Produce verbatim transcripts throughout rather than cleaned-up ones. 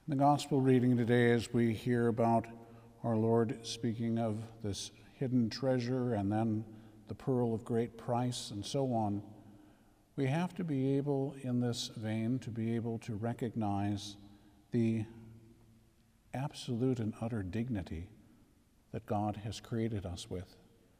The gospel reading today, as we hear about our Lord speaking of this hidden treasure and then the pearl of great price and so on, we have to be able in this vein to be able to recognize the absolute and utter dignity that God has created us with.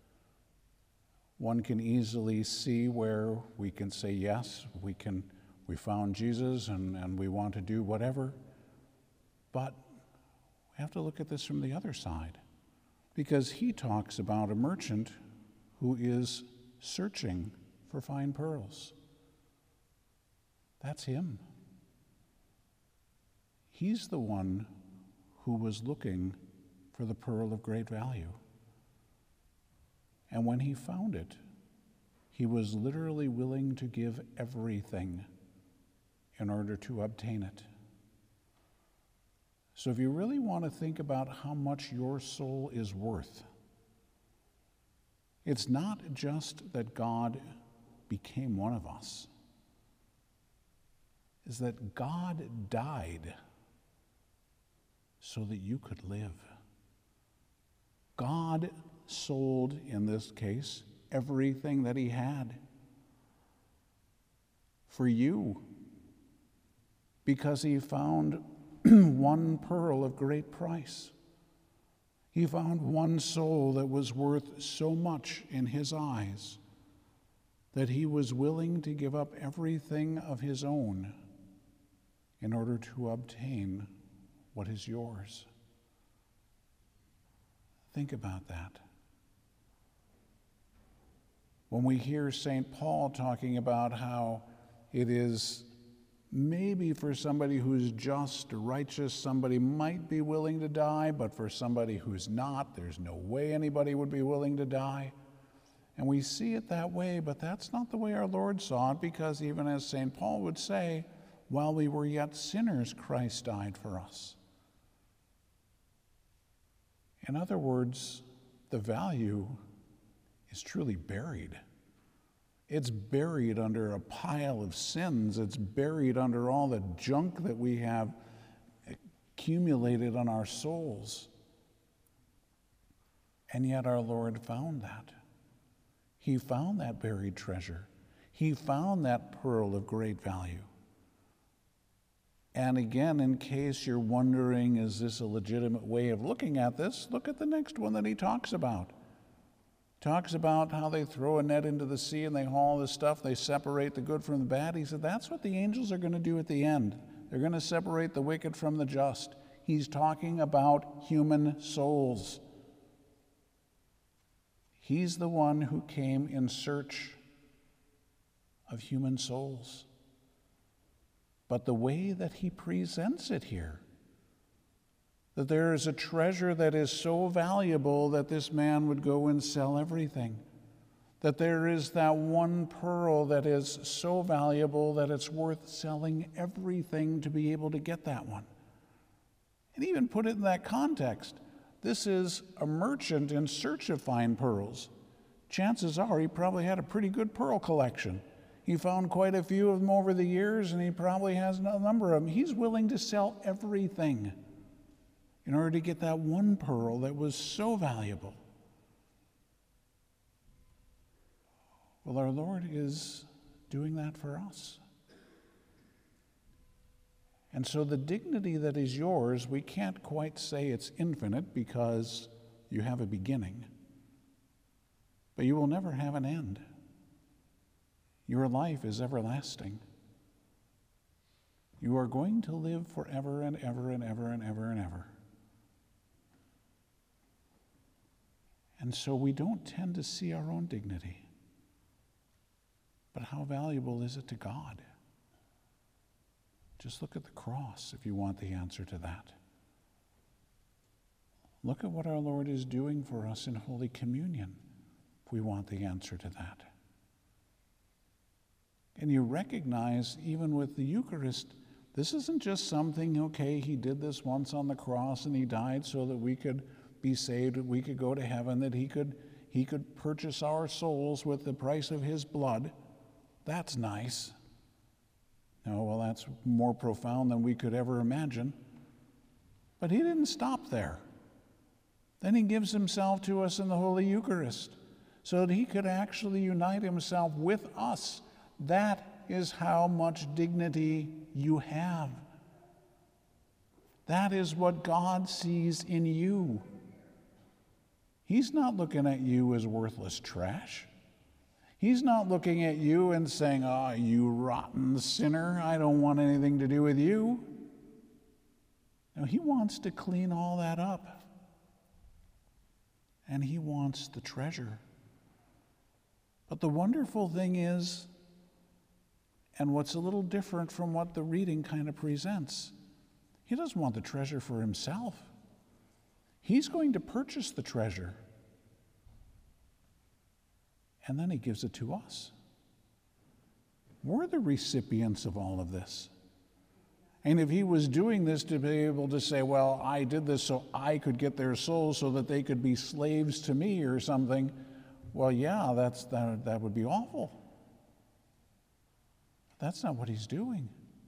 One can easily see where we can say yes, we can we found Jesus and, and we want to do whatever. But we have to look at this from the other side, because he talks about a merchant who is searching for fine pearls. That's him. He's the one who was looking for the pearl of great value. And when he found it, he was literally willing to give everything in order to obtain it. So if you really want to think about how much your soul is worth, it's not just that God became one of us. It's that God died so that you could live. God sold, in this case, everything that he had for you, because he found one pearl of great price. He found one soul that was worth so much in his eyes that he was willing to give up everything of his own in order to obtain what is yours. Think about that. When we hear Saint Paul talking about how it is maybe for somebody who's just, righteous, somebody might be willing to die, but for somebody who's not, there's no way anybody would be willing to die. And we see it that way, but that's not the way our Lord saw it, because even as Saint Paul would say, while we were yet sinners, Christ died for us. In other words, the value is truly buried. It's buried under a pile of sins. It's buried under all the junk that we have accumulated on our souls. And yet our Lord found that. He found that buried treasure. He found that pearl of great value. And again, in case you're wondering, is this a legitimate way of looking at this, look at the next one that he talks about. Talks about how they throw a net into the sea and they haul this stuff, they separate the good from the bad. He said that's what the angels are going to do at the end. They're going to separate the wicked from the just. He's talking about human souls. He's the one who came in search of human souls. But the way that he presents it here, that there is a treasure that is so valuable that this man would go and sell everything. That there is that one pearl that is so valuable that it's worth selling everything to be able to get that one. And even put it in that context. This is a merchant in search of fine pearls. Chances are he probably had a pretty good pearl collection. He found quite a few of them over the years, and he probably has a number of them. He's willing to sell everything in order to get that one pearl that was so valuable. Well, our Lord is doing that for us. And so the dignity that is yours, we can't quite say it's infinite because you have a beginning. But you will never have an end. Your life is everlasting. You are going to live forever and ever and ever and ever and ever. And so we don't tend to see our own dignity. But how valuable is it to God? Just look at the cross if you want the answer to that. Look at what our Lord is doing for us in Holy Communion if we want the answer to that. And you recognize, even with the Eucharist, this isn't just something, okay, he did this once on the cross and he died so that we could be saved, that we could go to heaven, that he could, he could purchase our souls with the price of his blood. That's nice. No, well, that's more profound than we could ever imagine. But he didn't stop there. Then he gives himself to us in the Holy Eucharist so that he could actually unite himself with us. That is how much dignity you have. That is what God sees in you. He's not looking at you as worthless trash. He's not looking at you and saying, "Oh, you rotten sinner, I don't want anything to do with you." No, he wants to clean all that up. And he wants the treasure. But the wonderful thing is, and what's a little different from what the reading kind of presents, he doesn't want the treasure for himself. He's going to purchase the treasure. And then he gives it to us. We're the recipients of all of this. And if he was doing this to be able to say, well, I did this so I could get their souls so that they could be slaves to me or something, well, yeah, that's, that, that would be awful. That's not what he's doing.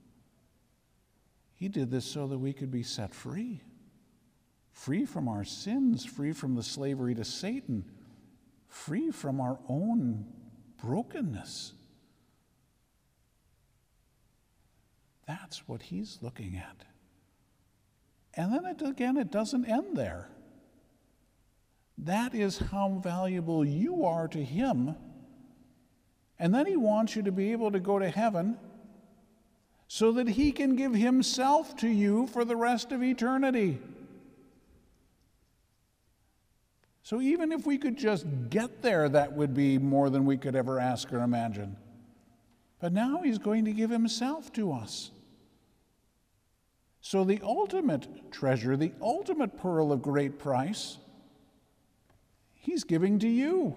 He did this so that we could be set free. Free from our sins, free from the slavery to Satan, free from our own brokenness. That's what he's looking at. And then it, again, it doesn't end there. That is how valuable you are to him. And then he wants you to be able to go to heaven so that he can give himself to you for the rest of eternity. So even if we could just get there, that would be more than we could ever ask or imagine. But now he's going to give himself to us. So the ultimate treasure, the ultimate pearl of great price, he's giving to you.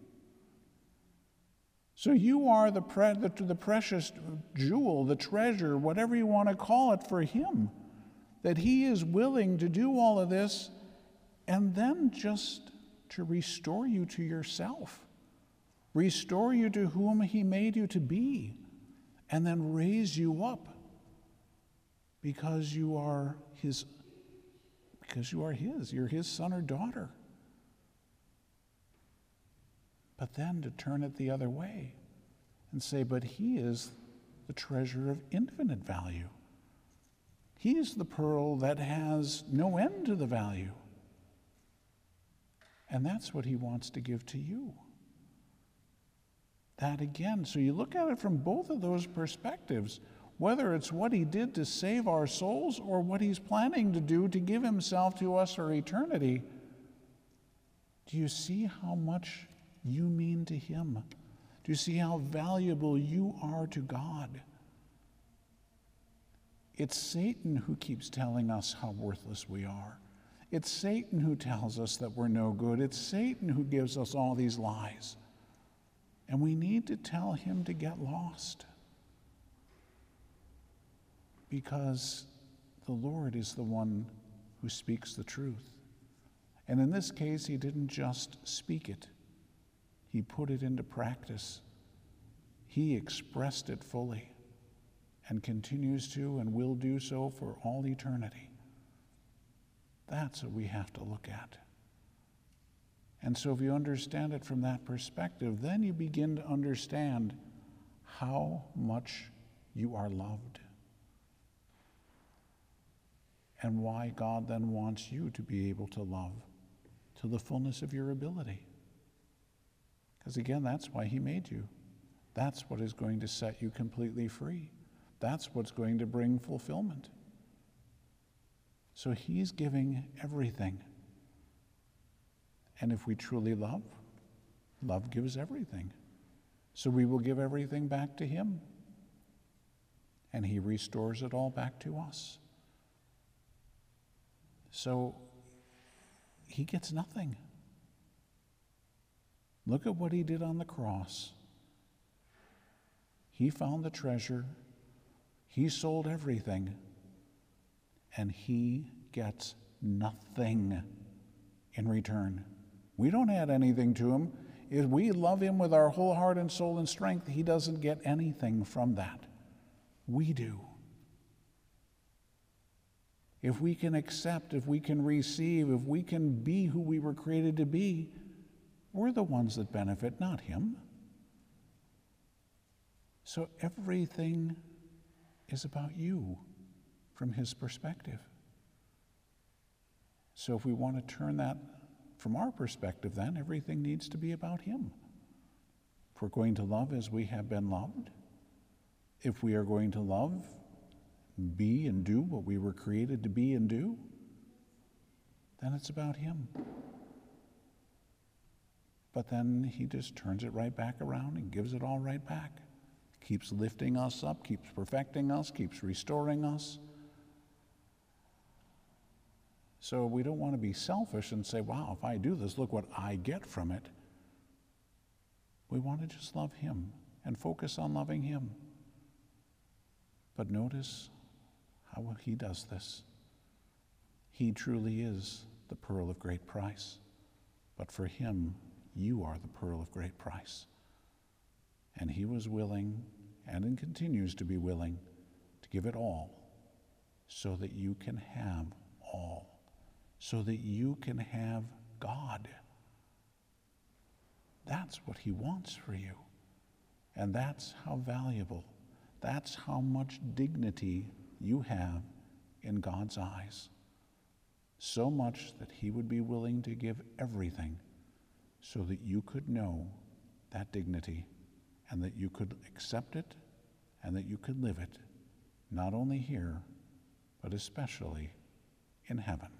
So you are the, pre- the, the precious jewel, the treasure, whatever you want to call it, for him. That he is willing to do all of this and then just to restore you to yourself. Restore you to whom he made you to be. And then raise you up because you are his, because you are his. You're his son or daughter. But then to turn it the other way and say, but he is the treasure of infinite value. He is the pearl that has no end to the value. And that's what he wants to give to you. That again, so you look at it from both of those perspectives, whether it's what he did to save our souls or what he's planning to do to give himself to us for eternity. Do you see how much you mean to him? Do you see how valuable you are to God? It's Satan who keeps telling us how worthless we are. It's Satan who tells us that we're no good. It's Satan who gives us all these lies. And we need to tell him to get lost. Because the Lord is the one who speaks the truth. And in this case, he didn't just speak it. He put it into practice. He expressed it fully and continues to and will do so for all eternity. That's what we have to look at. And so if you understand it from that perspective, then you begin to understand how much you are loved. And why God then wants you to be able to love to the fullness of your ability. Because again, that's why he made you. That's what is going to set you completely free. That's what's going to bring fulfillment. So he's giving everything. And if we truly love, love gives everything. So we will give everything back to him. And he restores it all back to us. So he gets nothing. Look at what he did on the cross. He found the treasure. He sold everything. And he gets nothing in return. We don't add anything to him. If we love him with our whole heart and soul and strength, he doesn't get anything from that. We do. if we can accept, if we can receive, if we can be who we were created to be, we're the ones that benefit, not him. So everything is about you from his perspective. So if we want to turn that from our perspective, then everything needs to be about him. If we're going to love as we have been loved, if we are going to love, be and do what we were created to be and do, then it's about him. But then he just turns it right back around and gives it all right back. Keeps lifting us up, keeps perfecting us, keeps restoring us. So we don't want to be selfish and say, wow, if I do this, look what I get from it. We want to just love him and focus on loving him. But notice how he does this. He truly is the pearl of great price. But for him, you are the pearl of great price. And he was willing, and continues to be willing, to give it all so that you can have all, so that you can have God. That's what he wants for you. And that's how valuable, that's how much dignity you have in God's eyes. So much that he would be willing to give everything so that you could know that dignity and that you could accept it and that you could live it, not only here, but especially in heaven.